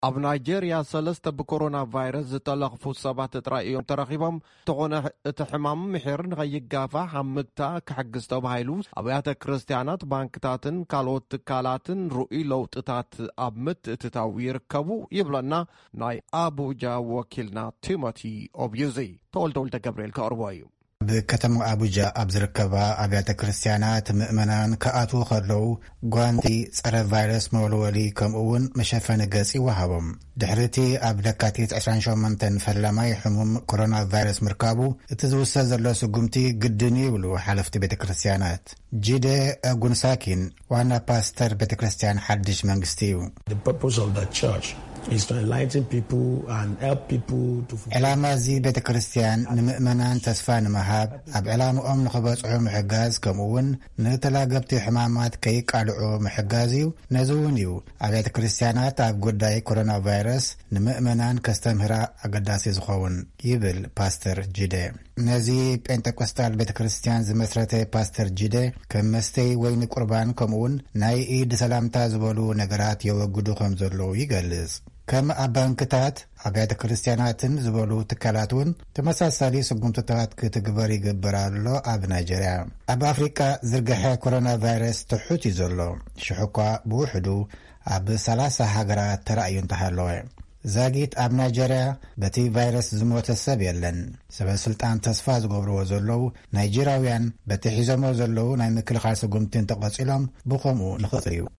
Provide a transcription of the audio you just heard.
ኣብ ናይጄርያ 3 ብኮሮና ቫይረስ ዝተለኽፉ ሰባት ጥራይኦም ተረኺቦም ተኾነ እቲ ሕማም ምሕር ንኸይጋፋሕ ኣብ ምግታእ ክሕግዝ ተባሂሉ ኣብያተ ክርስቲያናት ባንክታትን ካልኦት ትካላትን ርኡይ ለውጥታት ኣብ ምትእትታው ይርከቡ ይብለና ናይ ኣቡጃ ወኪልና ቲሞቲ ኦብዩዚ ተወልደ ገብርኤል ከቕርቦ እዩ በከተማ አቡጃ አብዝርከባ አብያተ ክርስቲያናት ምእመናን ከአቱ ከለው ጓንቲ ጸረ ቫይረስ መወልወሊ ከምኡውን መሸፈነ ገጽ ይወሃቦም ድሕርቲ ኣብ ለካቲት 28 ፈላማይ ሕሙም ኮሮና ቫይረስ ምርካቡ እቲ ዝውሰድ ዘሎ ስጉምቲ ግድን ይብሉ ሓለፍቲ ቤተ ክርስቲያናት ጂደ ጉንሳኪን ዋና ፓስተር ቤተ ክርስቲያን ሓድሽ መንግስቲ እዩ The purpose of the church is to enlighten people and help people to ዕላማ እዚ ቤተ ክርስቲያን ንምእመናን ተስፋ ንምሃብ ኣብ ዕላምኦም ንኽበጽሑ ምሕጋዝ ከምኡውን ንተላገብቲ ሕማማት ከይቃልዑ ምሕጋዝ እዩ ነዚ እውን እዩ ኣብያተ ክርስቲያናት ኣብ ጉዳይ ኮሮና ቫይረስ ንምእመናን ከስተምህራ ኣገዳሲ ዝኸውን ይብል ፓስተር ጂደ ነዚ ጴንጤቆስታል ቤተ ክርስቲያን ዝመስረተ ፓስተር ጂደ ከም መስተይ ወይኒ ቁርባን ከምኡውን ናይ ኢድ ሰላምታ ዝበሉ ነገራት የወግዱ ከም ዘለዉ ይገልጽ ከም ኣብ ባንክታት ኣብያተ ክርስቲያናትን ዝበሉ ትካላትን ተመሳሳሊ ስጉምትታት ክትግበር ይግበር ኣሎ ኣብ ናይጀርያ ኣብ ኣፍሪቃ ዝርገሐ ኮሮና ቫይረስ ትሑት እዩ ዘሎ ሽሑኳ ብውሕዱ ኣብ 30 ሃገራት ተራእዩ እንተሃለወ ዛጊት ኣብ ናይጀርያ በቲ ቫይረስ ዝሞተ ሰብ የለን ሰበስልጣን ተስፋ ዝገብርዎ ዘለዉ ናይጀራውያን በቲ ሒዞሞ ዘለዉ ናይ ምክልኻል ስጉምትን ተቐጺሎም ብኸምኡ ንኽጽዩ